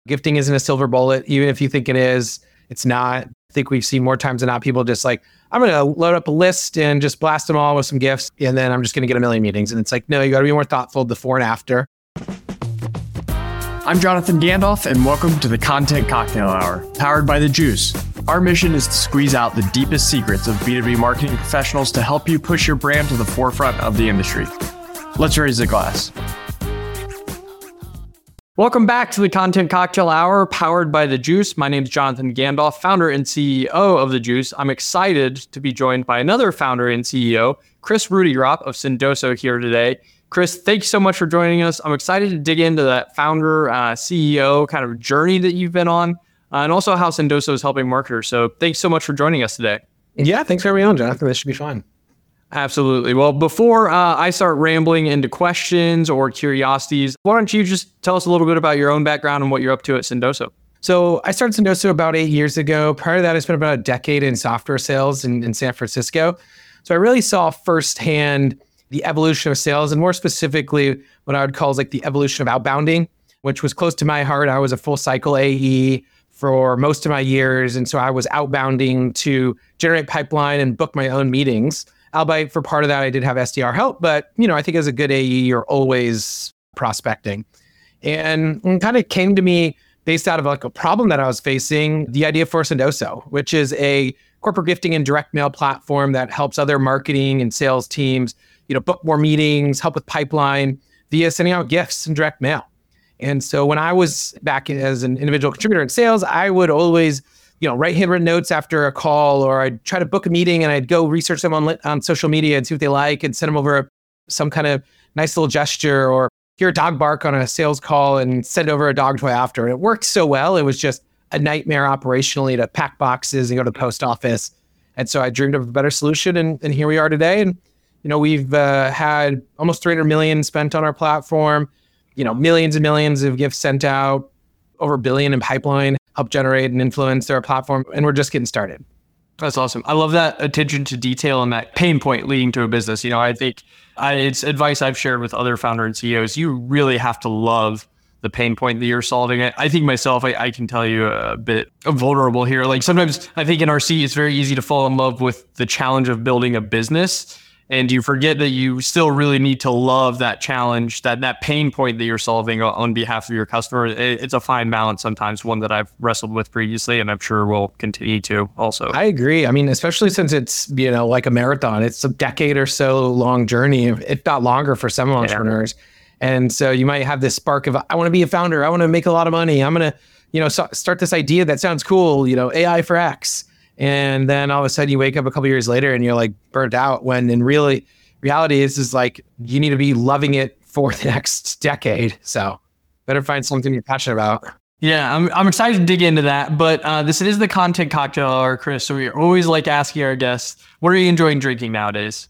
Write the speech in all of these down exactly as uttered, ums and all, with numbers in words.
Gifting isn't a silver bullet. Even if you think it is, it's not. I think we've seen more times than not people just like, I'm going to load up a list and just blast them all with some gifts. And then I'm just going to get a million meetings. And it's like, no, you got to be more thoughtful before and after. I'm Jonathan Gandalf, and welcome to the Content Cocktail Hour, powered by The Juice. Our mission is to squeeze out the deepest secrets of B two B marketing professionals to help you push your brand to the forefront of the industry. Let's raise a glass. Welcome back to the Content Cocktail Hour, powered by The Juice. My name is Jonathan Gandalf, founder and C E O of The Juice. I'm excited to be joined by another founder and C E O, Chris Rudigrop of Sendoso here today. Chris, thank you so much for joining us. I'm excited to dig into that founder, uh, C E O kind of journey that you've been on, uh, and also how Sendoso is helping marketers. So thanks so much for joining us today. Yeah, thanks for having me on, Jonathan. This should be fun. Absolutely. Well, before uh, I start rambling into questions or curiosities, why don't you just tell us a little bit about your own background and what you're up to at Sendoso? So I started Sendoso about eight years ago. Prior to that, I spent about a decade in software sales in, in San Francisco. So I really saw firsthand the evolution of sales, and more specifically, what I would call is like the evolution of outbounding, which was close to my heart. I was a full cycle A E for most of my years. And so I was outbounding to generate pipeline and book my own meetings. Albeit for part of that, I did have S D R help, but you know, I think as a good A E, you're always prospecting. And it kind of came to me based out of like a problem that I was facing, the idea for Sendoso, which is a corporate gifting and direct mail platform that helps other marketing and sales teams, you know, book more meetings, help with pipeline via sending out gifts and direct mail. And so when I was back as an individual contributor in sales, I would always you know, write handwritten notes after a call, or I'd try to book a meeting and I'd go research them on on social media and see what they like and send them over some kind of nice little gesture, or hear a dog bark on a sales call and send over a dog toy after. And it worked so well. It was just a nightmare operationally to pack boxes and go to the post office. And so I dreamed of a better solution, and, and here we are today. And, you know, we've uh, had almost three hundred million spent on our platform, you know, millions and millions of gifts sent out, over a billion in pipeline, help generate and influence their platform. And we're just getting started. That's awesome. I love that attention to detail and that pain point leading to a business. You know, I think I, it's advice I've shared with other founder and C E Os. You really have to love the pain point that you're solving. I think myself, I, I can tell you a bit vulnerable here. Like sometimes I think in our seat, it's very easy to fall in love with the challenge of building a business. And you forget that you still really need to love that challenge, that that pain point that you're solving on behalf of your customer. It's a fine balance sometimes, one that I've wrestled with previously, and I'm sure will continue to also. I agree. I mean, especially since it's, you know, like a marathon, it's a decade or so long journey, if not longer for some entrepreneurs. Yeah. And so you might have this spark of, I want to be a founder. I want to make a lot of money. I'm going to, you know, so start this idea that sounds cool, you know, A I for X. And then all of a sudden you wake up a couple years later and you're like burnt out, when in really reality is is like you need to be loving it for the next decade. So better find something you're passionate about. Yeah, I'm I'm excited to dig into that. But uh, this is the Content Cocktail Hour, Chris. So we always like asking our guests, what are you enjoying drinking nowadays?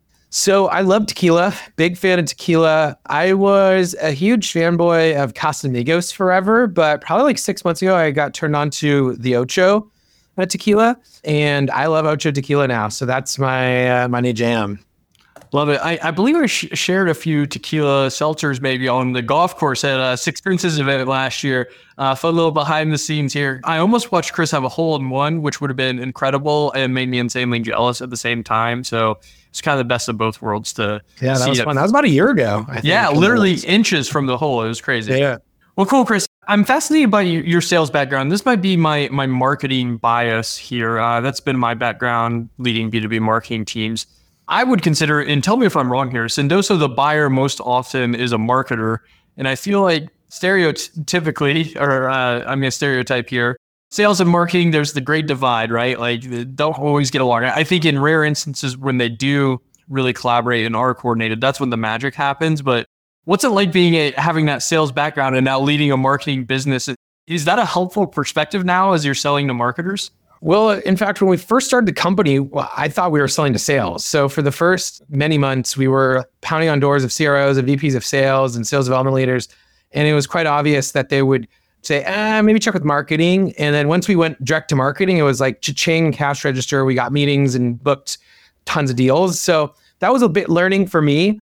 So I love tequila, big fan of tequila. I was a huge fanboy of Casamigos forever, but probably like six months ago, I got turned on to the Ocho Uh, tequila, and I love Ocho tequila now. So that's my uh, my new jam. Love it. I, I believe I sh- shared a few tequila seltzers maybe on the golf course at a Six Princes event last year. Uh, fun little behind the scenes here. I almost watched Chris have a hole in one, which would have been incredible and made me insanely jealous at the same time. So it's kind of the best of both worlds to yeah, that see was it. fun. That was about a year ago. I think. Yeah, literally inches from the hole. It was crazy. Yeah. Well, cool, Chris. I'm fascinated by your sales background. This might be my my marketing bias here. Uh, that's been my background leading B two B marketing teams. I would consider, and tell me if I'm wrong here, Sendoso, the buyer most often is a marketer. And I feel like stereotypically, or uh, I'm going to stereotype here, sales and marketing, there's the great divide, right? Like they don't always get along. I think in rare instances when they do really collaborate and are coordinated, that's when the magic happens. But what's it like being a, having that sales background and now leading a marketing business? Is that a helpful perspective now as you're selling to marketers? Well, in fact, when we first started the company, well, I thought we were selling to sales. So for the first many months, we were pounding on doors of C R Os and V Ps of sales and sales development leaders. And it was quite obvious that they would say, ah, maybe check with marketing. And then once we went direct to marketing, it was like cha-ching, cash register. We got meetings and booked tons of deals. So that was a bit learning for me.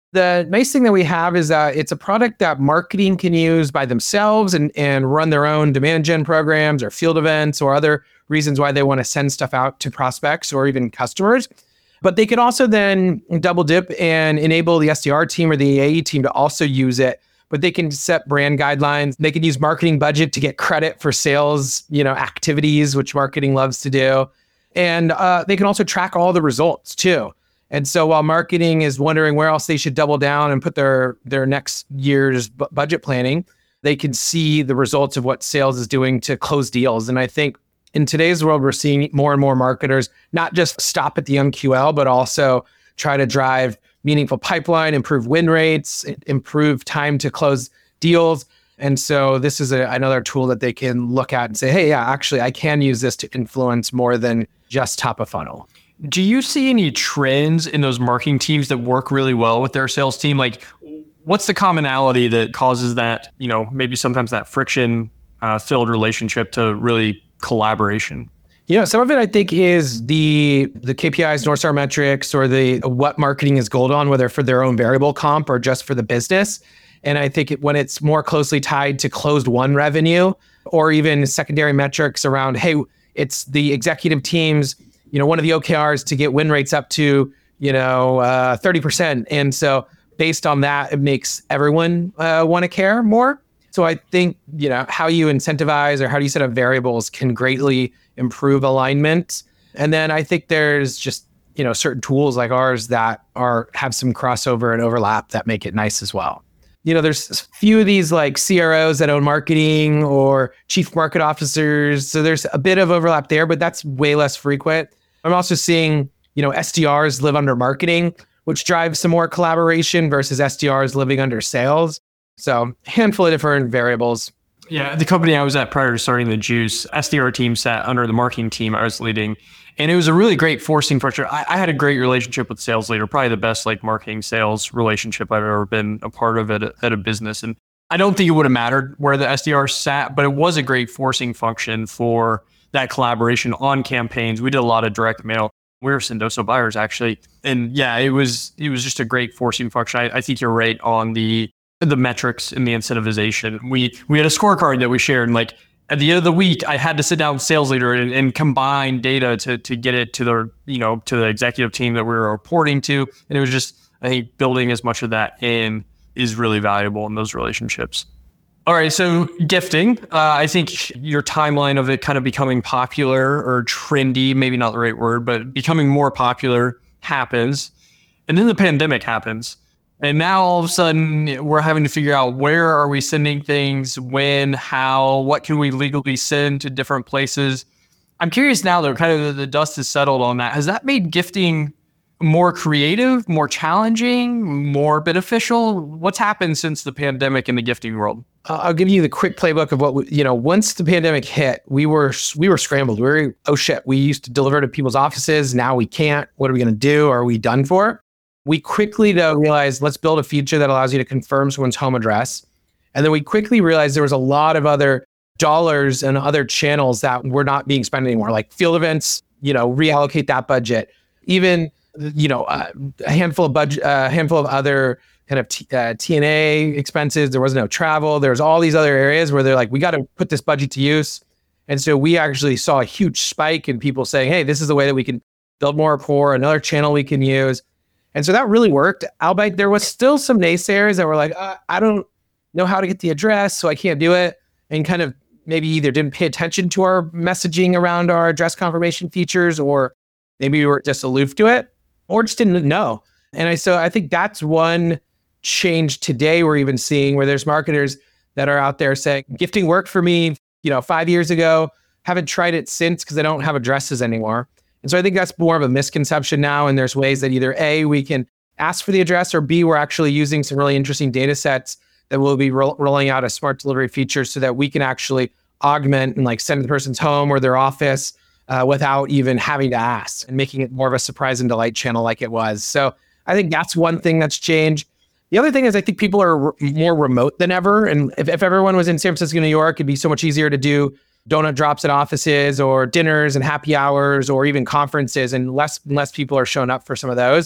The nice thing that we have is that it's a product that marketing can use by themselves and, and run their own demand gen programs or field events or other reasons why they want to send stuff out to prospects or even customers. But they can also then double dip and enable the S D R team or the A E team to also use it. But they can set brand guidelines. They can use marketing budget to get credit for sales, you know, activities, which marketing loves to do. And uh, they can also track all the results too. And so while marketing is wondering where else they should double down and put their, their next year's bu- budget planning, they can see the results of what sales is doing to close deals. And I think in today's world, we're seeing more and more marketers not just stop at the M Q L, but also try to drive meaningful pipeline, improve win rates, improve time to close deals. And so this is a, another tool that they can look at and say, hey, yeah, actually, I can use this to influence more than just top of funnel. Do you see any trends in those marketing teams that work really well with their sales team? Like, what's the commonality that causes that, you know, maybe sometimes that friction uh, filled relationship to really collaboration? You know, some of it I think is the the K P Is, North Star metrics, or the what marketing is gold on, whether for their own variable comp or just for the business. And I think it, when it's more closely tied to closed won revenue or even secondary metrics around, hey, it's the executive teams, you know, one of the O K Rs to get win rates up to, you know, uh, thirty percent. And so based on that, it makes everyone uh, want to care more. So I think, you know, how you incentivize or how do you set up variables can greatly improve alignment. And then I think there's just, you know, certain tools like ours that are have some crossover and overlap that make it nice as well. You know, there's a few of these like C R Os that own marketing or chief market officers. So there's a bit of overlap there, but that's way less frequent. I'm also seeing, you know, S D Rs live under marketing, which drives some more collaboration versus S D Rs living under sales. So a handful of different variables. Yeah, the company I was at prior to starting the Juice, S D R team sat under the marketing team I was leading. And it was a really great forcing function. I, I had a great relationship with the sales leader, probably the best like marketing sales relationship I've ever been a part of at a, at a business. And I don't think it would have mattered where the S D R sat, but it was a great forcing function for that collaboration on campaigns. We did a lot of direct mail. We were Sendoso buyers actually. And yeah, it was it was just a great forcing function. I, I think you're right on the the metrics and the incentivization. We we had a scorecard that we shared, and like at the end of the week, I had to sit down with sales leader and, and combine data to to get it to the, you know, to the executive team that we were reporting to. And it was just, I think building as much of that in is really valuable in those relationships. All right, so gifting, uh, I think your timeline of it kind of becoming popular or trendy, maybe not the right word, but becoming more popular happens. And then the pandemic happens. And now all of a sudden we're having to figure out where are we sending things, when, how, what can we legally send to different places. I'm curious now that kind of the dust has settled on that. Has that made gifting more creative, more challenging, more beneficial? What's happened since the pandemic in the gifting world? Uh, I'll give you the quick playbook of what, we, you know, once the pandemic hit, we were we were scrambled. We were, oh shit, we used to deliver to people's offices. Now we can't. What are we going to do? Are we done for? We quickly though realized, let's build a feature that allows you to confirm someone's home address. And then we quickly realized there was a lot of other dollars and other channels that were not being spent anymore, like field events, you know, reallocate that budget. Even, you know, uh, a handful of budget, a uh, handful of other kind of t- uh, T N A expenses. There was no travel. There was all these other areas where they're like, we got to put this budget to use. And so we actually saw a huge spike in people saying, hey, this is the way that we can build more rapport, another channel we can use. And so that really worked. Albeit there was still some naysayers that were like, uh, I don't know how to get the address, so I can't do it. And kind of maybe either didn't pay attention to our messaging around our address confirmation features, or maybe we were just aloof to it, or just didn't know. And I, so I think that's one change today we're even seeing, where there's marketers that are out there saying, gifting worked for me, you know, five years ago, haven't tried it since because I don't have addresses anymore. And so I think that's more of a misconception now. And there's ways that either A, we can ask for the address, or B, we're actually using some really interesting data sets that we'll be ro- rolling out as smart delivery features so that we can actually augment and like send to the person's home or their office uh, without even having to ask, and making it more of a surprise and delight channel like it was. So I think that's one thing that's changed. The other thing is I think people are re- more remote than ever. And if, if everyone was in San Francisco, New York, it'd be so much easier to do donut drops at offices or dinners and happy hours or even conferences, and less and less people are showing up for some of those.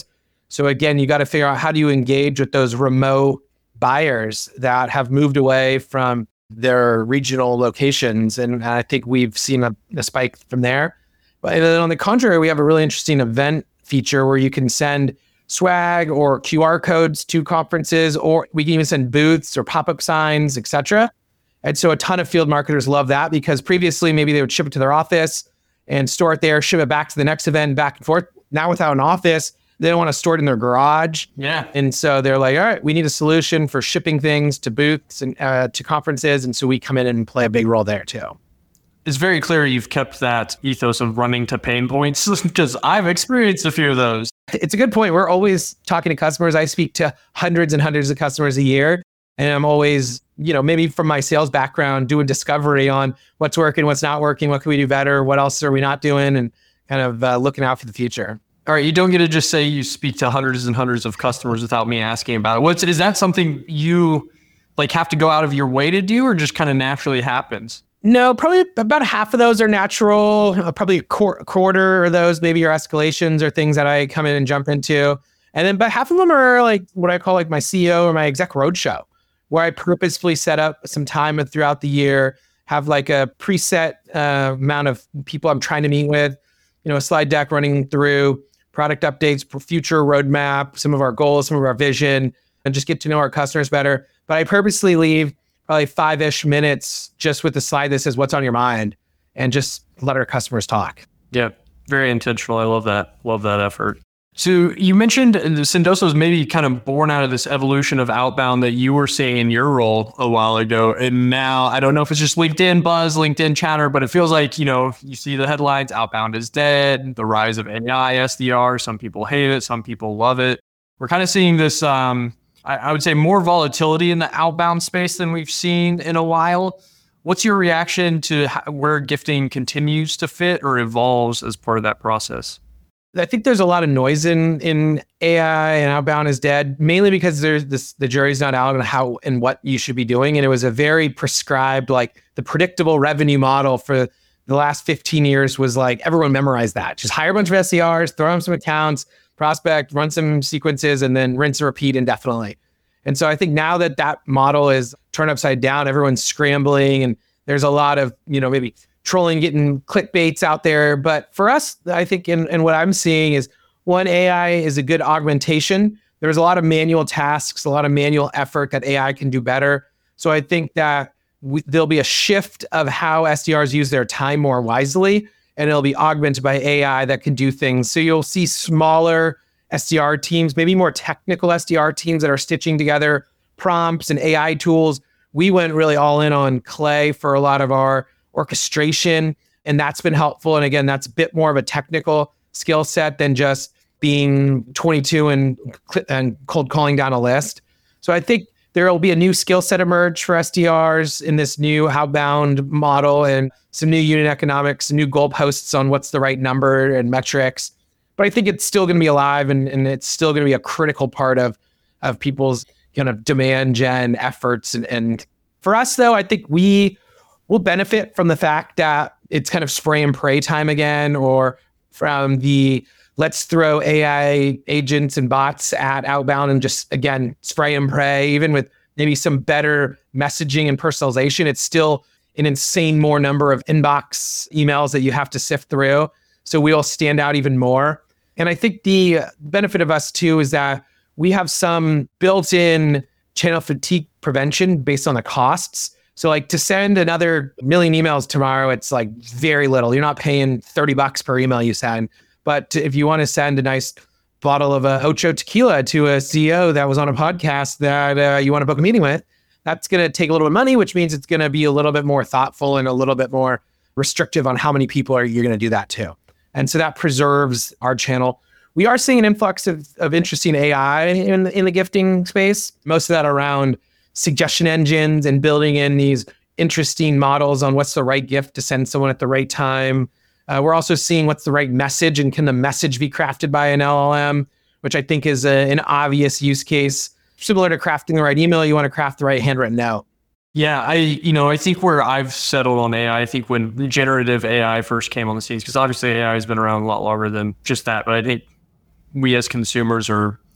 So again, you got to figure out how do you engage with those remote buyers that have moved away from their regional locations. And I think we've seen a, a spike from there. But then on the contrary, we have a really interesting event feature where you can send swag or Q R codes to conferences, or we can even send booths or pop-up signs, et cetera. And so a ton of field marketers love that, because previously maybe they would ship it to their office and store it there, ship it back to the next event, back and forth. Now without an office, they don't want to store it in their garage. Yeah. And so they're like, all right, we need a solution for shipping things to booths and uh, to conferences. And so we come in and play a big role there too. It's very clear you've kept that ethos of running to pain points, because I've experienced a few of those. It's a good point. We're always talking to customers. I speak to hundreds and hundreds of customers a year. And I'm always, you know, maybe from my sales background, doing discovery on what's working, what's not working, what can we do better, what else are we not doing, and kind of uh, looking out for the future. All right, you don't get to just say you speak to hundreds and hundreds of customers without me asking about it. What's is that something you like have to go out of your way to do, or just kind of naturally happens? No, probably about half of those are natural. Uh, probably a qu- quarter of those maybe are escalations or things that I come in and jump into. And then, but half of them are like what I call like my C E O or my exec roadshow, where I purposefully set up some time throughout the year, have like a preset uh, amount of people I'm trying to meet with, you know, a slide deck running through product updates, future roadmap, some of our goals, some of our vision, and just get to know our customers better. But I purposely leave probably five-ish minutes just with the slide that says what's on your mind, and just let our customers talk. Yeah, very intentional. I love that. Love that effort. So you mentioned Sendoso is maybe kind of born out of this evolution of outbound that you were seeing in your role a while ago. And now I don't know if it's just LinkedIn buzz, LinkedIn chatter, but it feels like, you know, you see the headlines, outbound is dead, the rise of A I, S D R. Some people hate it. Some people love it. We're kind of seeing this, um, I, I would say, more volatility in the outbound space than we've seen in a while. What's your reaction to how, where gifting continues to fit or evolves as part of that process? I think there's a lot of noise in in A I, and outbound is dead, mainly because there's this the jury's not out on how and what you should be doing. And it was a very prescribed, like the predictable revenue model for the last fifteen years was like everyone memorized that. Just hire a bunch of S D Rs, throw them some accounts, prospect, run some sequences, and then rinse and repeat indefinitely. And so I think now that that model is turned upside down, everyone's scrambling, and there's a lot of, you know, maybe trolling, getting clickbaits out there. But for us, I think, in, in what I'm seeing is, one, A I is a good augmentation. There's a lot of manual tasks, a lot of manual effort that A I can do better. So I think that we, there'll be a shift of how S D Rs use their time more wisely, and it'll be augmented by A I that can do things. So you'll see smaller S D R teams, maybe more technical S D R teams that are stitching together prompts and A I tools. We went really all in on Clay for a lot of our orchestration, and that's been helpful. And again, that's a bit more of a technical skill set than just being twenty-two and and cold calling down a list. So I think there will be a new skill set emerge for S D Rs in this new outbound model, and some new unit economics, new goalposts on what's the right number and metrics. But I think it's still going to be alive, and, and it's still going to be a critical part of of people's kind of demand gen efforts. And, and for us, though, I think we will benefit from the fact that it's kind of spray and pray time again, or from the let's throw A I agents and bots at outbound and just, again, spray and pray. Even with maybe some better messaging and personalization, it's still an insane more number of inbox emails that you have to sift through. So we'll stand out even more. And I think the benefit of us too is that we have some built-in channel fatigue prevention based on the costs. So like to send another million emails tomorrow, it's like very little. You're not paying thirty bucks per email you send. But to, if you want to send a nice bottle of a Ocho tequila to a C E O that was on a podcast that uh, you want to book a meeting with, that's going to take a little bit of money, which means it's going to be a little bit more thoughtful and a little bit more restrictive on how many people are you're going to do that to. And so that preserves our channel. We are seeing an influx of, of interesting A I in, in the gifting space, most of that around suggestion engines and building in these interesting models on what's the right gift to send someone at the right time. Uh, we're also seeing what's the right message, and can the message be crafted by an L L M, which I think is a, an obvious use case. Similar to crafting the right email, you want to craft the right handwritten note. Yeah, I you know I think where I've settled on A I, I think when generative A I first came on the scenes, because obviously A I has been around a lot longer than just that, but I think we as consumers are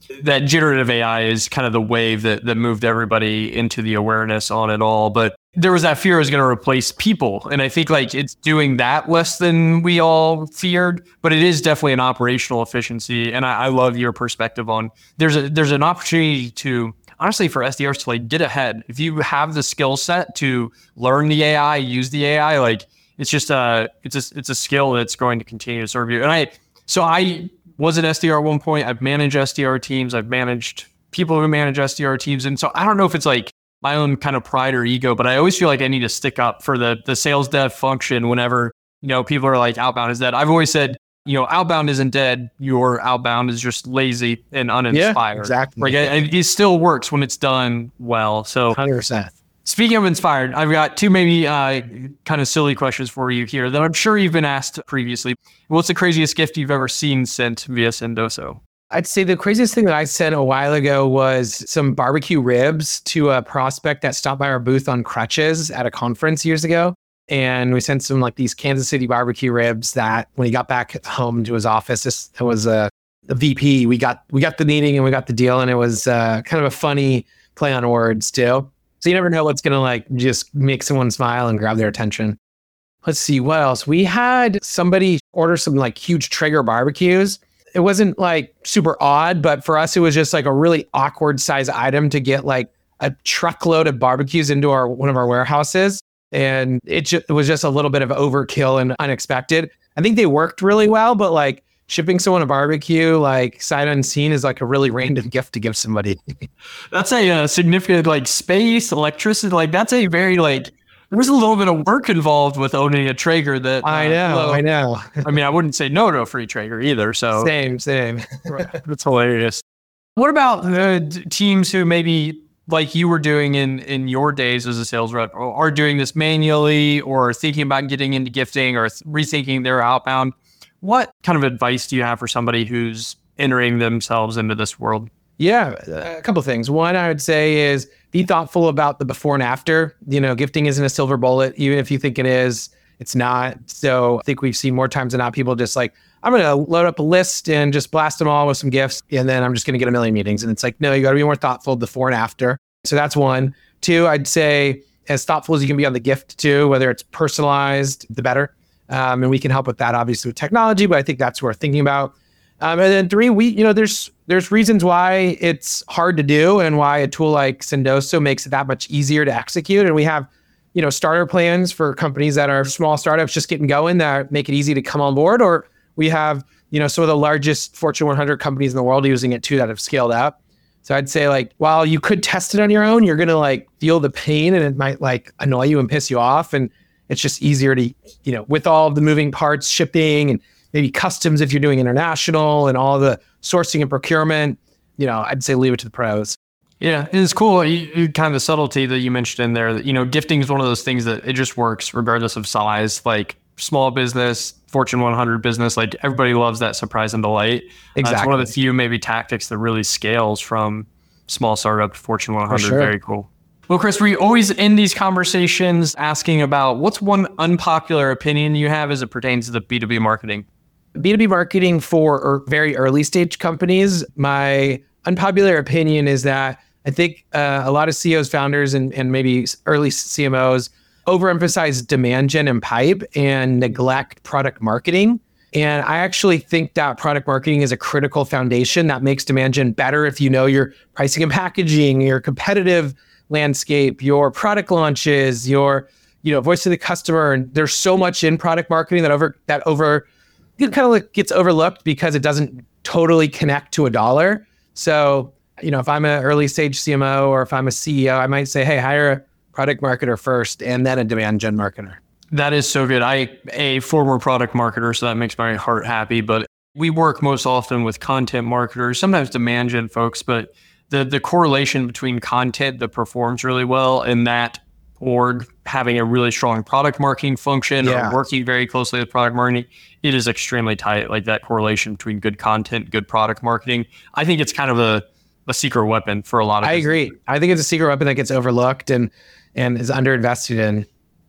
that generative A I is kind of the wave that, that moved everybody into the awareness on it all. But there was that fear it was going to replace people. And I think like it's doing that less than we all feared, but it is definitely an operational efficiency. And I, I love your perspective on there's a there's an opportunity to honestly for S D Rs to like get ahead. If you have the skill set to learn the A I, use the A I, like it's just a it's a it's a skill that's going to continue to serve you. And I so I was an S D R at one point. I've managed S D R teams. I've managed people who manage S D R teams. And so I don't know if it's like my own kind of pride or ego, but I always feel like I need to stick up for the the sales dev function whenever, you know, people are like outbound is dead. I've always said, you know, outbound isn't dead. Your outbound is just lazy and uninspired. Yeah, exactly. Like it, it still works when it's done well. So one hundred percent. Speaking of inspired, I've got two maybe uh, kind of silly questions for you here that I'm sure you've been asked previously. What's the craziest gift you've ever seen sent via Sendoso? I'd say the craziest thing that I sent a while ago was some barbecue ribs to a prospect that stopped by our booth on crutches at a conference years ago. And we sent some like these Kansas City barbecue ribs that when he got back home to his office, this it was a, a V P. We got we got the meeting and we got the deal, and it was uh, kind of a funny play on words too. So you never know what's gonna like just make someone smile and grab their attention. Let's see what else. We had somebody order some like huge Traeger barbecues. It wasn't like super odd, but for us, it was just like a really awkward size item to get like a truckload of barbecues into our one of our warehouses. And it, ju- it was just a little bit of overkill and unexpected. I think they worked really well, but like shipping someone a barbecue, like sight unseen, is like a really random gift to give somebody. That's a uh, significant like space, electricity. Like that's a very like, there was a little bit of work involved with owning a Traeger that uh, I know, well, I know. I mean, I wouldn't say no to a free Traeger either. So Same, same. That's hilarious. What about uh, d- teams who maybe like you were doing in, in your days as a sales rep or are doing this manually or thinking about getting into gifting or th- rethinking their outbound? What kind of advice do you have for somebody who's entering themselves into this world? Yeah, a couple of things. One, I would say is be thoughtful about the before and after. You know, gifting isn't a silver bullet. Even if you think it is, it's not. So I think we've seen more times than not people just like, I'm going to load up a list and just blast them all with some gifts. And then I'm just going to get a million meetings. And it's like, no, you got to be more thoughtful before and after. So that's one. Two, I'd say as thoughtful as you can be on the gift too, whether it's personalized, the better. Um, and we can help with that obviously with technology, but I think that's worth thinking about. Um, and then three, we, you know, there's there's reasons why it's hard to do and why a tool like Sendoso makes it that much easier to execute. And we have, you know, starter plans for companies that are small startups just getting going that make it easy to come on board. Or we have, you know, some of the largest Fortune one hundred companies in the world using it too that have scaled up. So I'd say like, while you could test it on your own, you're going to like feel the pain and it might like annoy you and piss you off. And it's just easier to, you know, with all of the moving parts, shipping and maybe customs if you're doing international and all the sourcing and procurement, you know, I'd say leave it to the pros. Yeah, it's cool. You, you kind of the subtlety that you mentioned in there that, you know, gifting is one of those things that it just works regardless of size, like small business, Fortune one hundred business, like everybody loves that surprise and delight. Exactly. Uh, it's one of the few maybe tactics that really scales from small startup to Fortune one hundred. Sure. Very cool. Well, Chris, we always end these conversations asking about what's one unpopular opinion you have as it pertains to the B two B marketing? B two B marketing for er, very early stage companies, my unpopular opinion is that I think uh, a lot of C E Os, founders, and, and maybe early C M Os overemphasize demand gen and pipe and neglect product marketing. And I actually think that product marketing is a critical foundation that makes demand gen better if you know your pricing and packaging, your competitive landscape, your product launches, your, you know, voice of the customer. And there's so much in product marketing that over that over it kind of like gets overlooked because it doesn't totally connect to a dollar. So, you know, if I'm an early stage C M O or if I'm a C E O, I might say, hey, hire a product marketer first and then a demand gen marketer. That is so good. I a former product marketer, so that makes my heart happy. But we work most often with content marketers, sometimes demand gen folks, but the the correlation between content that performs really well and that org having a really strong product marketing function Yeah. or working very closely with product marketing, it is extremely tight. Like that correlation between good content, good product marketing. I think it's kind of a, a secret weapon for a lot of I agree. I think it's a secret weapon that gets overlooked and and is underinvested in.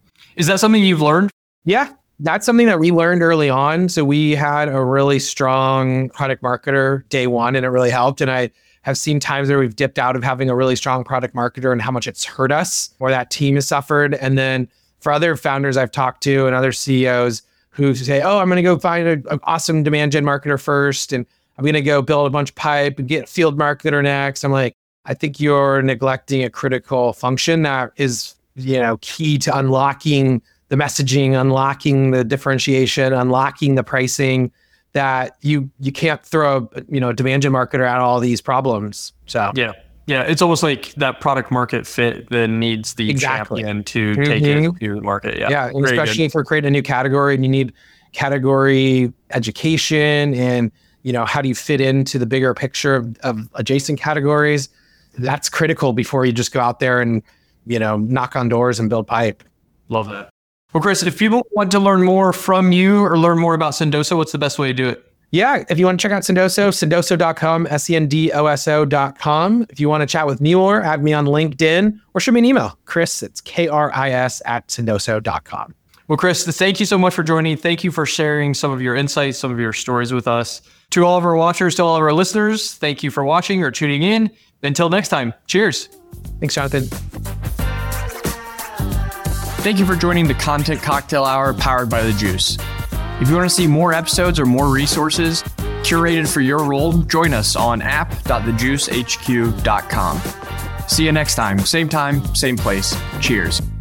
Is that something you've learned? Yeah, that's something that we learned early on. So we had a really strong product marketer day one, and it really helped. And I have seen times where we've dipped out of having a really strong product marketer and how much it's hurt us or that team has suffered. And then for other founders I've talked to and other C E Os who say, oh, I'm going to go find an awesome demand gen marketer first, and I'm going to go build a bunch of pipe and get a field marketer next. I'm like, I think you're neglecting a critical function that is, you know, key to unlocking the messaging, unlocking the differentiation, unlocking the pricing, that you you can't throw, you know, a demand gen marketer at all these problems. So yeah. Yeah, it's almost like that product market fit that needs the exactly. champion to mm-hmm. take it to the market. Yeah, yeah, and especially if we're creating a new category and you need category education and, you know, how do you fit into the bigger picture of, of adjacent categories? That's critical before you just go out there and, you know, knock on doors and build pipe. Love that. Well, Chris, if people want to learn more from you or learn more about Sendoso, what's the best way to do it? Yeah, if you want to check out Sendoso, sendoso dot com, S E N D O S O dot com. If you want to chat with me more, add me on LinkedIn or shoot me an email. Chris, it's K R I S at sendoso dot com. Well, Chris, thank you so much for joining. Thank you for sharing some of your insights, some of your stories with us. To all of our watchers, to all of our listeners, thank you for watching or tuning in. Until next time, cheers. Thanks, Jonathan. Thank you for joining the Content Cocktail Hour powered by The Juice. If you want to see more episodes or more resources curated for your role, join us on app dot the juice h q dot com. See you next time. Same time, same place. Cheers.